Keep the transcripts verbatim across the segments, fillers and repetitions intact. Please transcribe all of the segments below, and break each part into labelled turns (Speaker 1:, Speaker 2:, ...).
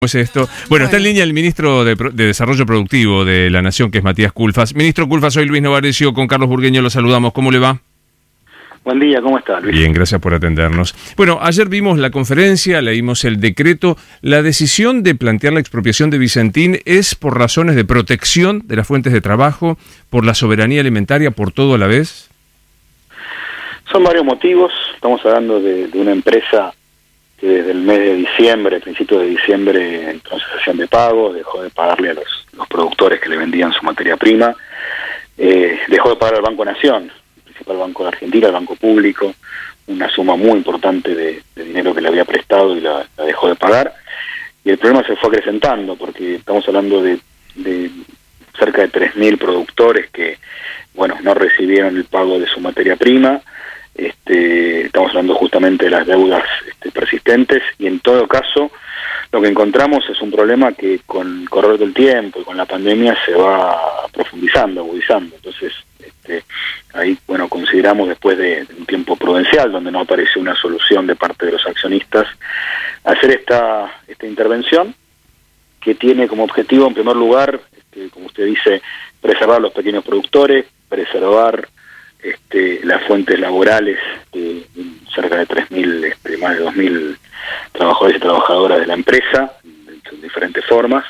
Speaker 1: Es esto. Bueno, está en línea el ministro de, de Desarrollo Productivo de la Nación, que es Matías Culfas. Ministro Culfas, soy Luis Novarecio, con Carlos Burgueño lo saludamos. ¿Cómo le va?
Speaker 2: Buen día, ¿cómo está, Luis?
Speaker 1: Bien, gracias por atendernos. Bueno, ayer vimos la conferencia, leímos el decreto. ¿La decisión de plantear la expropiación de Vicentín es por razones de protección de las fuentes de trabajo, por la soberanía alimentaria, por todo a la vez?
Speaker 2: Son varios motivos. Estamos hablando de, de una empresa que desde el mes de diciembre, principio de diciembre, entró en cesación de pago, dejó de pagarle a los, los productores que le vendían su materia prima, eh, dejó de pagar al Banco Nación, el principal banco de Argentina, el banco público, una suma muy importante de, de dinero que le había prestado y la, la dejó de pagar, y el problema se fue acrecentando, porque estamos hablando de, de cerca de tres mil productores que, bueno, no recibieron el pago de su materia prima. Este, estamos hablando justamente de las deudas este, persistentes, y en todo caso lo que encontramos es un problema que con el correr del tiempo y con la pandemia se va profundizando, agudizando. Entonces este, ahí bueno consideramos, después de, de un tiempo prudencial donde no apareció una solución de parte de los accionistas, hacer esta, esta intervención que tiene como objetivo, en primer lugar, este, como usted dice, preservar a los pequeños productores, preservar Este, las fuentes laborales de cerca de tres mil, este, más de dos mil trabajadores y trabajadoras de la empresa, en diferentes formas,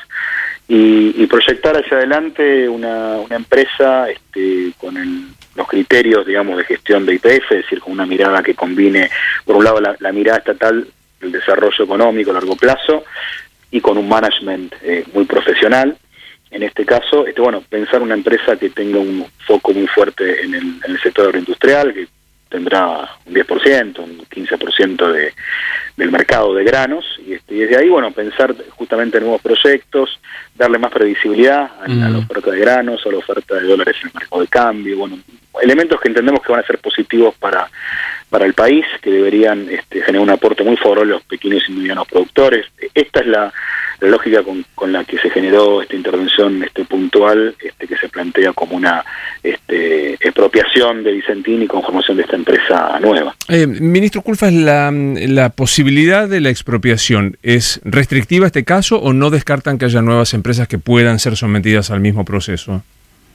Speaker 2: y, y proyectar hacia adelante una, una empresa este, con el, los criterios, digamos, de gestión de Y P F, es decir, con una mirada que combine, por un lado, la, la mirada estatal del desarrollo económico a largo plazo, y con un management eh, muy profesional. En este caso, este, bueno, pensar una empresa que tenga un foco muy fuerte en el, en el sector agroindustrial, que tendrá un diez por ciento, un quince por ciento de, del mercado de granos, y, este, y desde ahí, bueno, pensar justamente en nuevos proyectos, darle más previsibilidad a, mm. a la oferta de granos, a la oferta de dólares en el mercado de cambio, bueno, elementos que entendemos que van a ser positivos para, para el país, que deberían este, generar un aporte muy favorable a los pequeños y medianos productores. Esta es la la lógica con, con la que se generó esta intervención este puntual, este que se plantea como una este, expropiación de Vicentín y conformación de esta empresa nueva.
Speaker 1: Eh, ministro Culfas, ¿la, ¿la posibilidad de la expropiación es restrictiva a este caso o no descartan que haya nuevas empresas que puedan ser sometidas al mismo proceso?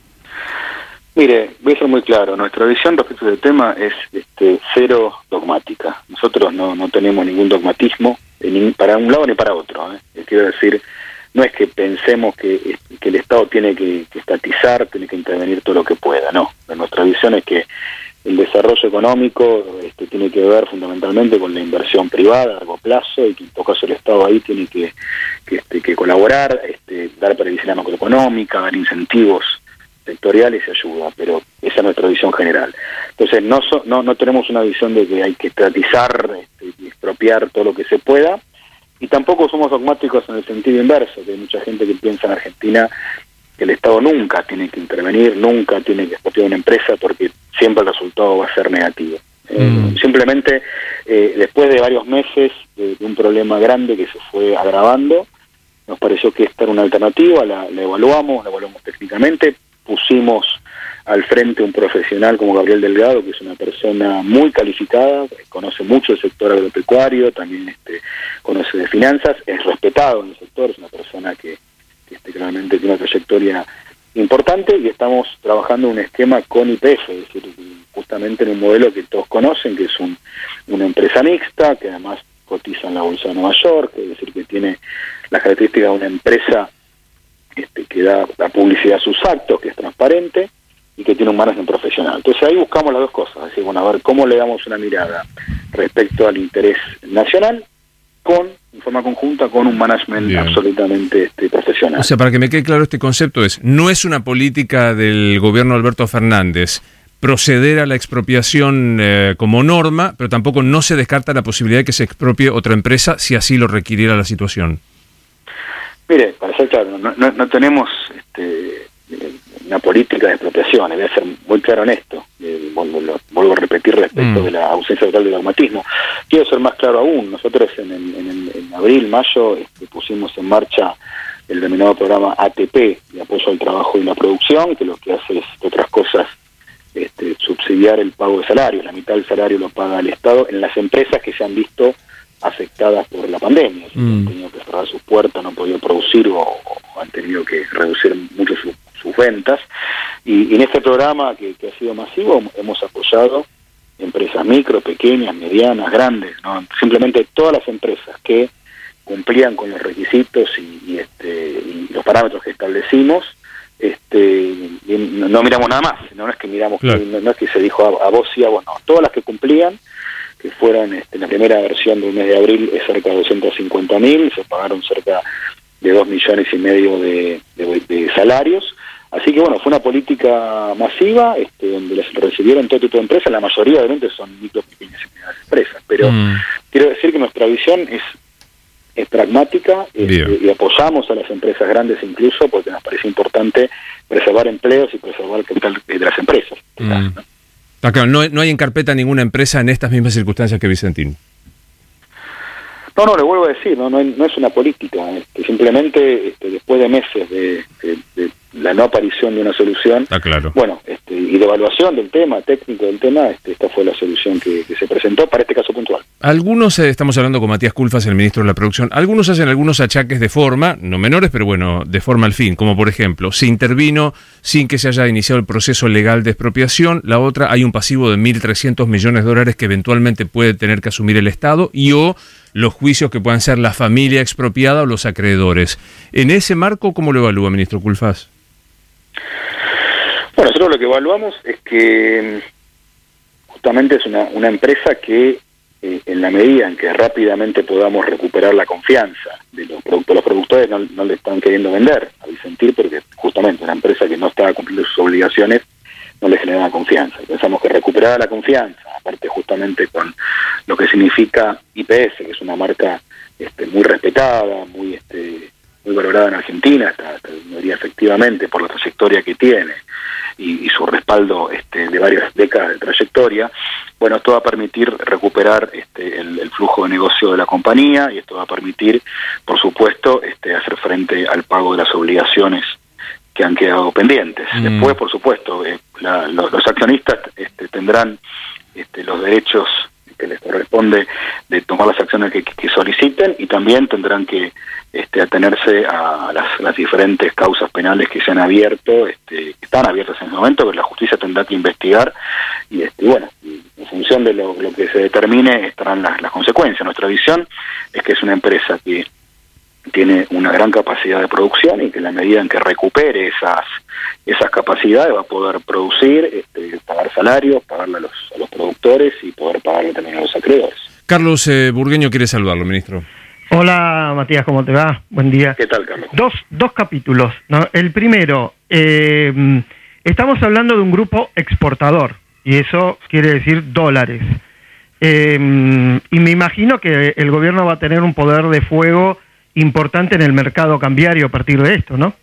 Speaker 2: Mire, voy a ser muy claro, nuestra visión respecto del tema es este, cero dogmática. Nosotros no, no tenemos ningún dogmatismo, ni para un lado ni para otro, ¿eh? Quiero decir, no es que pensemos que, que el Estado tiene que, que estatizar, tiene que intervenir todo lo que pueda, no. Nuestra visión es que el desarrollo económico este, tiene que ver fundamentalmente con la inversión privada a largo plazo, y que en todo caso el Estado ahí tiene que, que, este, que colaborar, este, dar previsión macroeconómica, dar incentivos sectoriales y ayuda, pero esa es nuestra visión general. Entonces no so, no, no tenemos una visión de que hay que estatizar este, y expropiar todo lo que se pueda, y tampoco somos dogmáticos en el sentido inverso, que hay mucha gente que piensa en Argentina que el Estado nunca tiene que intervenir, nunca tiene que expropiar una empresa, porque siempre el resultado va a ser negativo. Mm. Eh, simplemente eh, después de varios meses de, de un problema grande que se fue agravando, nos pareció que esta era una alternativa, la, la evaluamos, la evaluamos técnicamente, pusimos al frente un profesional como Gabriel Delgado, que es una persona muy calificada, conoce mucho el sector agropecuario, también este, conoce de finanzas, es respetado en el sector, es una persona que, que este, claramente tiene una trayectoria importante, y estamos trabajando un esquema con Y P F, es decir, justamente en un modelo que todos conocen, que es un, una empresa mixta, que además cotiza en la Bolsa de Nueva York, es decir, que tiene las características de una empresa este, que da la publicidad a sus actos, que es transparente, y que tiene un management profesional. Entonces ahí buscamos las dos cosas, es decir, bueno, a ver cómo le damos una mirada respecto al interés nacional, con, en forma conjunta, con un management Bien. absolutamente este, profesional.
Speaker 1: O sea, para que me quede claro este concepto, es no es una política del gobierno de Alberto Fernández proceder a la expropiación eh, como norma, pero tampoco no se descarta la posibilidad de que se expropie otra empresa si así lo requiriera la situación.
Speaker 2: Mire, para ser claro, no, no, no tenemos este, una política de expropiación, voy a ser muy claro en esto, eh, vuelvo, lo, vuelvo a repetir respecto mm. de la ausencia total de dogmatismo. Quiero ser más claro aún, nosotros en, en, en, en abril, mayo, este, pusimos en marcha el denominado programa A T P, de apoyo al trabajo y la producción, que lo que hace es, entre otras cosas, este, subsidiar el pago de salarios. La mitad del salario lo paga el Estado en las empresas que se han visto afectadas por la pandemia, mm. han tenido que cerrar sus puertas, no han podido producir o, o han tenido que reducir mucho su, sus ventas. Y, y en este programa que, que ha sido masivo hemos apoyado empresas micro, pequeñas, medianas, grandes, ¿no? Simplemente todas las empresas que cumplían con los requisitos y, y, este, y los parámetros que establecimos, este, no, no miramos nada más, no es que miramos, claro. que, no, no es que se dijo a, a vos sí, a vos no, todas las que cumplían, que fueron, este, la primera versión del mes de abril es cerca de doscientos cincuenta mil, se pagaron cerca de dos millones y medio de, de, de salarios. Así que bueno, fue una política masiva, este, donde les recibieron todo tipo de empresas, la mayoría obviamente son micro, pequeñas y medianas empresas, pero mm. quiero decir que nuestra visión es, es pragmática, este, y apoyamos a las empresas grandes incluso, porque nos parece importante preservar empleos y preservar el capital de las empresas. Mm. ¿no?
Speaker 1: Ah, claro, no, no hay en carpeta ninguna empresa en estas mismas circunstancias que Vicentín.
Speaker 2: No, no, le vuelvo a decir, no, no, no es una política, este, simplemente este, después de meses de, de, de la no aparición de una solución,
Speaker 1: Está claro.
Speaker 2: bueno, este, y de evaluación del tema, técnico del tema, este, esta fue la solución que, que se presentó para este caso puntual.
Speaker 1: Algunos, eh, estamos hablando con Matías Culfas, el ministro de la Producción, algunos hacen algunos achaques de forma, no menores, pero bueno, de forma al fin, como por ejemplo, se intervino sin que se haya iniciado el proceso legal de expropiación, la otra, hay un pasivo de mil trescientos millones de dólares que eventualmente puede tener que asumir el Estado, y o los juicios que puedan ser la familia expropiada o los acreedores. En ese marco, ¿cómo lo evalúa, ministro Culfas?
Speaker 2: Bueno, nosotros lo que evaluamos es que justamente es una, una empresa que eh, en la medida en que rápidamente podamos recuperar la confianza de los productores, los productores no, no le están queriendo vender a Vicentín porque justamente una empresa que no estaba cumpliendo sus obligaciones no le genera confianza. Pensamos que recuperar la confianza, aparte justamente con lo que significa I P F, que es una marca este, muy respetada, muy este, muy valorada en Argentina, hasta, hasta diría efectivamente por la trayectoria que tiene y, y su respaldo este, de varias décadas de trayectoria. Bueno, esto va a permitir recuperar este, el, el flujo de negocio de la compañía y esto va a permitir, por supuesto, este, hacer frente al pago de las obligaciones que han quedado pendientes. Mm. Después, por supuesto, eh, la, los, los accionistas este, tendrán este, los derechos que les corresponde de tomar las acciones que, que soliciten y también tendrán que este, atenerse a las, las diferentes causas penales que se han abierto, este, que están abiertas en ese momento, que la justicia tendrá que investigar y este, bueno, en función de lo, lo que se determine estarán las, las consecuencias. Nuestra visión es que es una empresa que tiene una gran capacidad de producción y que en la medida en que recupere esas esas capacidades va a poder producir, este, pagar salarios, pagarle a los, a los productores y poder pagarle también a los acreedores.
Speaker 1: Carlos eh, Burgueño quiere saludarlo, ministro.
Speaker 3: Hola Matías, ¿cómo te va? Buen día.
Speaker 2: ¿Qué tal, Carlos?
Speaker 3: Dos, dos capítulos, ¿no? El primero, eh, estamos hablando de un grupo exportador y eso quiere decir dólares. Eh, y me imagino que el gobierno va a tener un poder de fuego importante en el mercado cambiario a partir de esto, ¿no?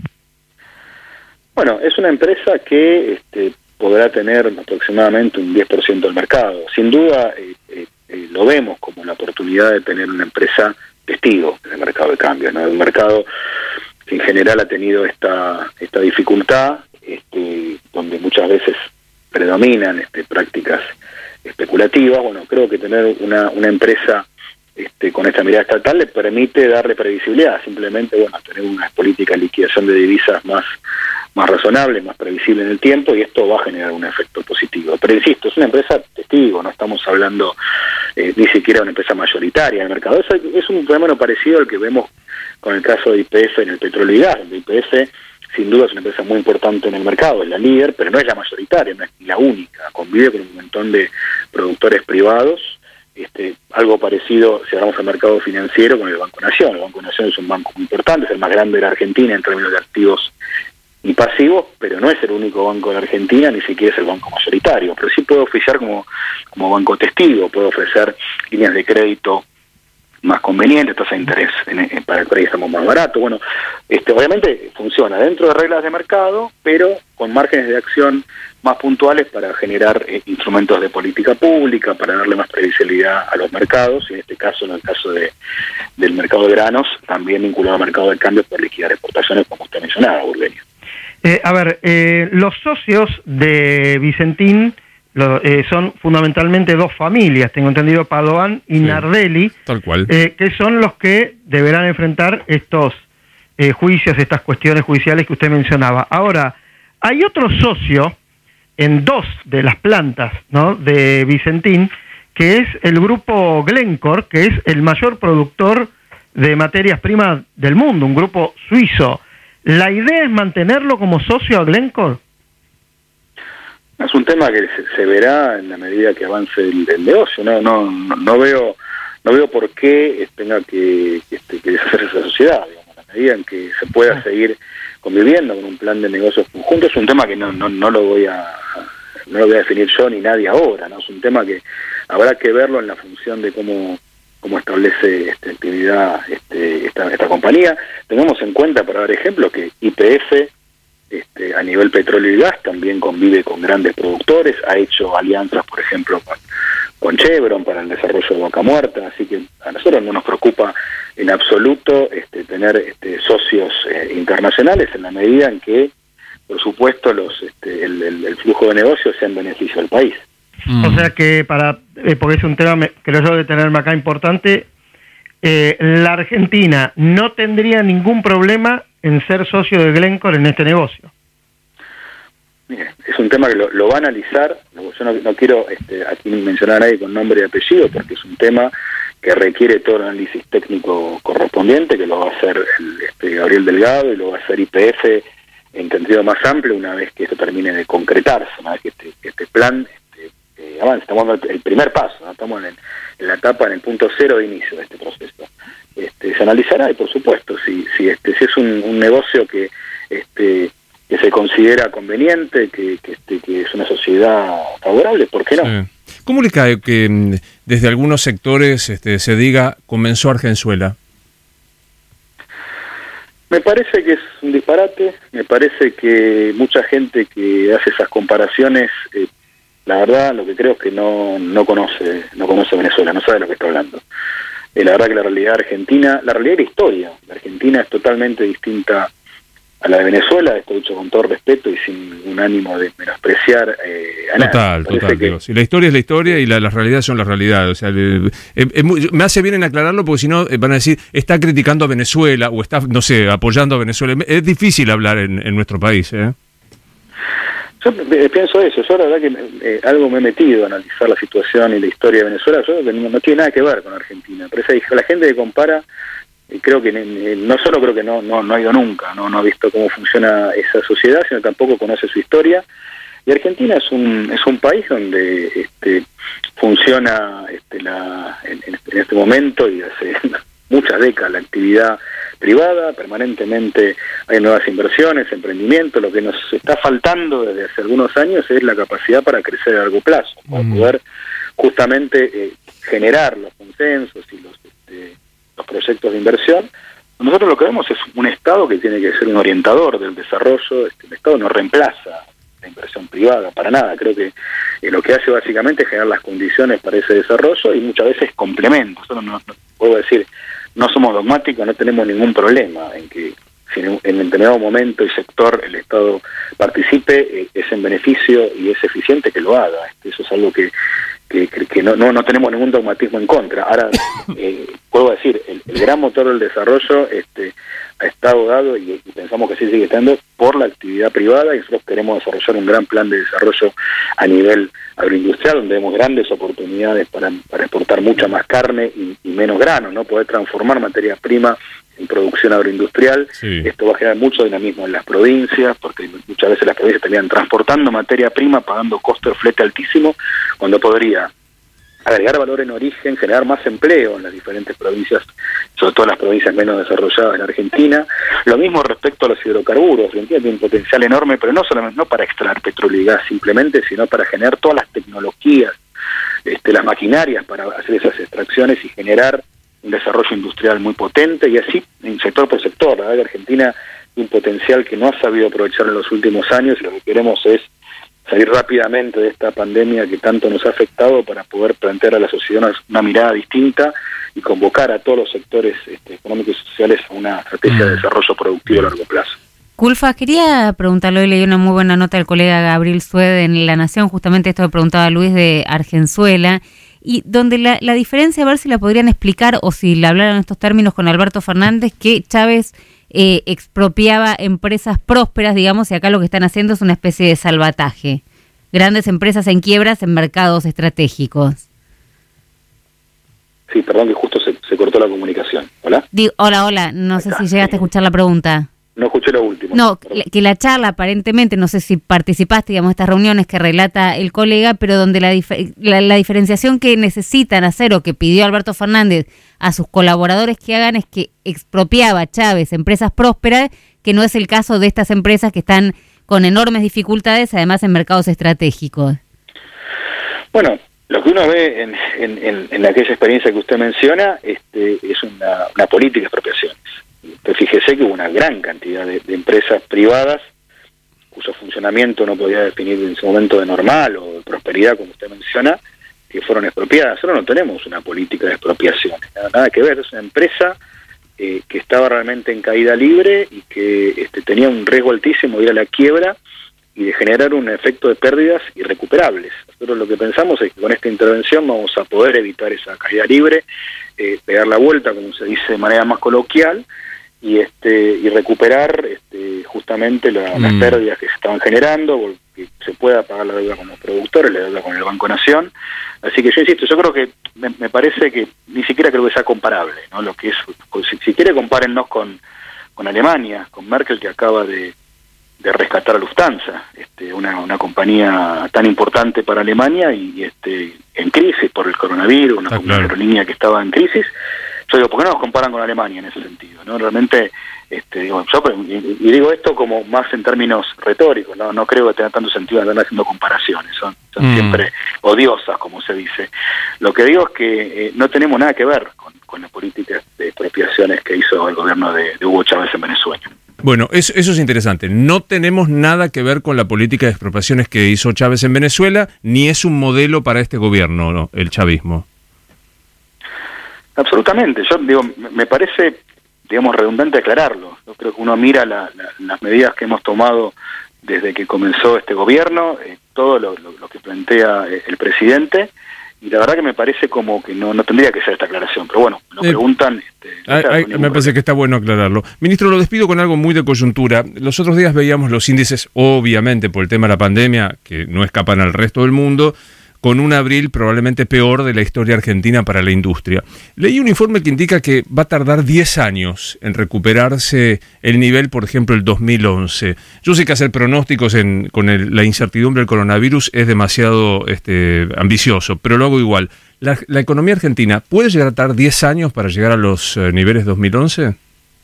Speaker 2: Bueno, es una empresa que este, podrá tener aproximadamente un diez por ciento del mercado. Sin duda eh, eh, eh, lo vemos como la oportunidad de tener una empresa testigo en el mercado de cambios, ¿no? Un mercado que en general ha tenido esta esta dificultad, este, donde muchas veces predominan este, prácticas especulativas. Bueno, creo que tener una, una empresa Este, con esta mirada estatal le permite darle previsibilidad, simplemente bueno tener una política de liquidación de divisas más, más razonable, más previsible en el tiempo y esto va a generar un efecto positivo. Pero insisto, es una empresa testigo, no estamos hablando eh, ni siquiera de una empresa mayoritaria en el mercado. Es, es un fenómeno parecido al que vemos con el caso de I P F en el petróleo y gas. El I P F sin duda es una empresa muy importante en el mercado, es la líder, pero no es la mayoritaria, no es la única, convive con un montón de productores privados. Este, algo parecido si hablamos al mercado financiero con el Banco Nación. El Banco Nación es un banco muy importante, es el más grande de la Argentina en términos de activos y pasivos, pero no es el único banco de la Argentina, ni siquiera es el banco mayoritario, pero sí puede oficiar como, como banco testigo, puede ofrecer líneas de crédito más convenientes, tasa de interés en, en, para el préstamo más barato. Bueno, este, obviamente funciona dentro de reglas de mercado, pero con márgenes de acción más puntuales para generar eh, instrumentos de política pública, para darle más previsibilidad a los mercados, y en este caso, en el caso de del mercado de granos, también vinculado al mercado de cambios por liquidar exportaciones, como usted mencionaba, Burgueño.
Speaker 3: Eh, a ver, eh, los socios de Vicentín Lo, eh, son fundamentalmente dos familias, tengo entendido, Padoan y sí, Nardelli,
Speaker 1: tal cual.
Speaker 3: Eh, que son los que deberán enfrentar estos eh, juicios, estas cuestiones judiciales que usted mencionaba. Ahora, hay otro socio en dos de las plantas, ¿no?, de Vicentín, que es el grupo Glencore, que es el mayor productor de materias primas del mundo, un grupo suizo. ¿La idea es mantenerlo como socio a Glencore?
Speaker 2: Es un tema que se, se verá en la medida que avance el, el negocio. No, no, no, no veo, no veo por qué tenga que, que, que deshacerse esa sociedad. Digamos, en la medida en que se pueda seguir conviviendo con un plan de negocios conjunto, es un tema que no, no, no lo voy a, no lo voy a definir yo ni nadie ahora. No es un tema que habrá que verlo en la función de cómo, cómo establece esta actividad este, esta, esta compañía. Tengamos en cuenta, para dar ejemplo, que Y P F Este, a nivel petróleo y gas también convive con grandes productores, ha hecho alianzas, por ejemplo, con, con Chevron para el desarrollo de Vaca Muerta, así que a nosotros no nos preocupa en absoluto este, tener este, socios eh, internacionales en la medida en que, por supuesto, los este, el, el, el flujo de negocios sea en beneficio del país.
Speaker 3: Mm. O sea que, para eh, porque es un tema, creo yo, de tenerme acá importante, eh, la Argentina no tendría ningún problema en ser socio de Glencore en este negocio.
Speaker 2: Mire, es un tema que lo, lo va a analizar. Yo no, no quiero este, aquí mencionar a nadie con nombre y apellido, porque es un tema que requiere todo el análisis técnico correspondiente, que lo va a hacer el, este, Gabriel Delgado, y lo va a hacer Y P F en sentido más amplio una vez que esto termine de concretarse, una vez que este, que este plan este, eh, avance. Estamos dando el primer paso, ¿no? Estamos en, el, en la etapa, en el punto cero de inicio de este proceso. Este, se analizará y, por supuesto, si si este si es un, un negocio que este que se considera conveniente, que que, este, que es una sociedad favorable, ¿por qué no?
Speaker 1: Sí. ¿Cómo le cae que desde algunos sectores este, se diga comenzó Argenzuela?
Speaker 2: Me parece que es un disparate, me parece que mucha gente que hace esas comparaciones, eh, la verdad, lo que creo es que no no conoce no conoce Venezuela, no sabe de lo que está hablando. Eh, la verdad que la realidad argentina, la realidad de la historia de Argentina es totalmente distinta a la de Venezuela, esto dicho con todo respeto y sin un ánimo de menospreciar eh, a
Speaker 1: total,
Speaker 2: nadie.
Speaker 1: Total,
Speaker 2: que...
Speaker 1: digo, si la historia es la historia y la, las realidades son las realidades. O sea, eh, eh, me hace bien en aclararlo porque si no eh, van a decir, está criticando a Venezuela o está, no sé, apoyando a Venezuela. Es difícil hablar en, en nuestro país, ¿eh?
Speaker 2: Yo pienso eso, yo la verdad que eh, algo me he metido a analizar la situación y la historia de Venezuela, yo creo que no, no tiene nada que ver con Argentina, pero esa, la gente que compara, eh, creo que eh, no solo creo que no, no, no ha ido nunca, no, no ha visto cómo funciona esa sociedad, sino tampoco conoce su historia, y Argentina es un es un país donde este, funciona este, la, en, en este momento y hace muchas décadas la actividad privada, permanentemente hay nuevas inversiones, emprendimiento. Lo que nos está faltando desde hace algunos años es la capacidad para crecer a largo plazo, para mm. poder justamente eh, generar los consensos y los, este, los proyectos de inversión. Nosotros lo que vemos es un Estado que tiene que ser un orientador del desarrollo. Este, el Estado no reemplaza la inversión privada para nada, creo que eh, lo que hace básicamente es generar las condiciones para ese desarrollo y muchas veces complementa. Nosotros no, no puedo decir, no somos dogmáticos, no tenemos ningún problema en que si en, en determinado momento y sector el Estado participe, eh, es en beneficio y es eficiente que lo haga. Este, eso es algo que, que, que no, no, no tenemos ningún dogmatismo en contra. Ahora, eh, puedo decir, el, el gran motor del desarrollo este, ha estado dado y, y pensamos que sí sigue estando por la actividad privada, y nosotros queremos desarrollar un gran plan de desarrollo a nivel agroindustrial, donde vemos grandes oportunidades para, para exportar mucha más carne y, y menos grano, ¿no? Poder transformar materia prima en producción agroindustrial. Sí. Esto va a generar mucho dinamismo en las provincias, porque muchas veces las provincias terminan transportando materia prima, pagando costo de flete altísimo, cuando podría agregar valor en origen, generar más empleo en las diferentes provincias, sobre todo las provincias menos desarrolladas en Argentina. Lo mismo respecto a los hidrocarburos. Argentina tiene un potencial enorme, pero no solamente no para extraer petróleo y gas simplemente, sino para generar todas las tecnologías, este, las maquinarias para hacer esas extracciones y generar un desarrollo industrial muy potente, y así en sector por sector. La verdad que Argentina tiene un potencial que no ha sabido aprovechar en los últimos años, y lo que queremos es salir rápidamente de esta pandemia que tanto nos ha afectado para poder plantear a la sociedad una, una mirada distinta y convocar a todos los sectores este, económicos y sociales a una estrategia mm. de desarrollo productivo a largo plazo.
Speaker 4: Culfas, quería preguntarle, hoy leí una muy buena nota del colega Gabriel Sued en La Nación, justamente esto que preguntaba Luis de Argenzuela, y donde la, la diferencia, a ver si la podrían explicar o si la hablaron en estos términos con Alberto Fernández, que Chávez eh, expropiaba empresas prósperas, digamos, y acá lo que están haciendo es una especie de salvataje. Grandes empresas en quiebras en mercados estratégicos.
Speaker 2: Sí, perdón que justo se, se cortó la comunicación. ¿Hola?
Speaker 4: Digo, hola, hola, no sé si llegaste a escuchar la pregunta.
Speaker 2: No escuché lo último.
Speaker 4: No, que, que la charla aparentemente, no sé si participaste, digamos, estas reuniones que relata el colega, pero donde la, dif- la, la diferenciación que necesitan hacer o que pidió Alberto Fernández a sus colaboradores que hagan es que expropiaba Chávez empresas prósperas, que no es el caso de estas empresas que están con enormes dificultades, además en mercados estratégicos.
Speaker 2: Bueno, lo que uno ve en, en, en, en aquella experiencia que usted menciona este, es una, una política de expropiaciones. Pero fíjese que hubo una gran cantidad de, de empresas privadas cuyo funcionamiento no podía definir en ese momento de normal o de prosperidad, como usted menciona, que fueron expropiadas. Nosotros no tenemos una política de expropiaciones, nada, nada que ver. Es una empresa eh, que estaba realmente en caída libre y que este, tenía un riesgo altísimo de ir a la quiebra y de generar un efecto de pérdidas irrecuperables. Nosotros lo que pensamos es que con esta intervención vamos a poder evitar esa caída libre, eh, pegar la vuelta, como se dice de manera más coloquial, y este y recuperar este, justamente la, mm. las pérdidas que se estaban generando, que se pueda pagar la deuda con los productores, la deuda con el Banco Nación. Así que yo insisto, yo creo que me, me parece que ni siquiera creo que sea comparable, ¿no? Lo que es, si, si quiere compárennos con, con Alemania, con Merkel, que acaba de, de rescatar a Lufthansa, este, una, una compañía tan importante para Alemania y este en crisis por el coronavirus, una, claro. una aerolínea que estaba en crisis. Yo digo, ¿por qué no nos comparan con Alemania en ese sentido? ¿No? Realmente, este, digo, yo, y, y digo esto como más en términos retóricos, no no creo que tenga tanto sentido andar haciendo comparaciones, son, son mm. siempre odiosas, como se dice. Lo que digo es que eh, no tenemos nada que ver con, con las políticas de expropiaciones que hizo el gobierno de, de Hugo Chávez en Venezuela.
Speaker 1: Bueno, eso, eso es interesante. No tenemos nada que ver con la política de expropiaciones que hizo Chávez en Venezuela, ni es un modelo para este gobierno, ¿no? El chavismo.
Speaker 2: Absolutamente. Yo digo, me parece, digamos, redundante aclararlo. Yo creo que uno mira la, la, las medidas que hemos tomado desde que comenzó este gobierno, eh, todo lo, lo, lo que plantea eh, el presidente, y la verdad que me parece como que no, no tendría que ser esta aclaración. Pero bueno, me lo eh, preguntan. Este,
Speaker 1: ay, ay, me parece que está bueno aclararlo. Ministro, lo despido con algo muy de coyuntura. Los otros días veíamos los índices, obviamente por el tema de la pandemia, que no escapan al resto del mundo, con un abril probablemente peor de la historia argentina para la industria. Leí un informe que indica que va a tardar diez años en recuperarse el nivel, por ejemplo, el dos mil once. Yo sé que hacer pronósticos en, con el, la incertidumbre del coronavirus es demasiado este, ambicioso, pero lo hago igual. ¿La, la economía argentina puede llegar a tardar diez años para llegar a los eh, niveles dos mil once?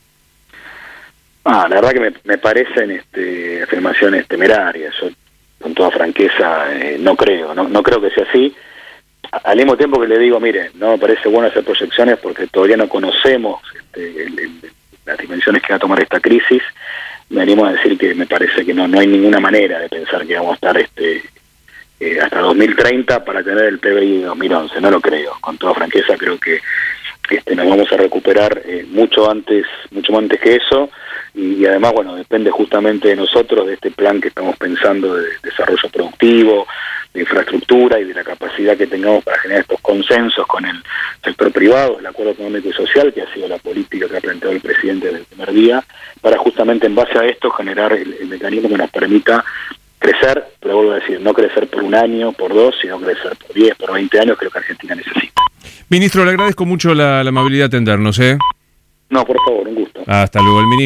Speaker 2: Ah, la verdad que me, me parecen este, afirmaciones temerarias. Yo, con toda franqueza, eh, no creo, no, no creo que sea así. Al mismo tiempo que le digo, mire, no me parece bueno hacer proyecciones porque todavía no conocemos este, el, el, las dimensiones que va a tomar esta crisis. Me animo a decir que me parece que no no hay ninguna manera de pensar que vamos a estar este eh, hasta dos mil treinta para tener el P B I de dos mil once, no lo creo. Con toda franqueza creo que este, nos vamos a recuperar eh, mucho antes, mucho antes que eso. Y, y además, bueno, depende justamente de nosotros, de este plan que estamos pensando de desarrollo productivo, de infraestructura y de la capacidad que tengamos para generar estos consensos con el sector privado, el acuerdo económico y social, que ha sido la política que ha planteado el presidente desde el primer día, para justamente en base a esto generar el, el mecanismo que nos permita crecer, pero vuelvo a decir, no crecer por un año, por dos, sino crecer por diez, por veinte años, creo que Argentina necesita.
Speaker 1: Ministro, le agradezco mucho la, la amabilidad de atendernos, ¿eh?
Speaker 2: No, por favor, un gusto.
Speaker 1: Hasta luego, el ministro.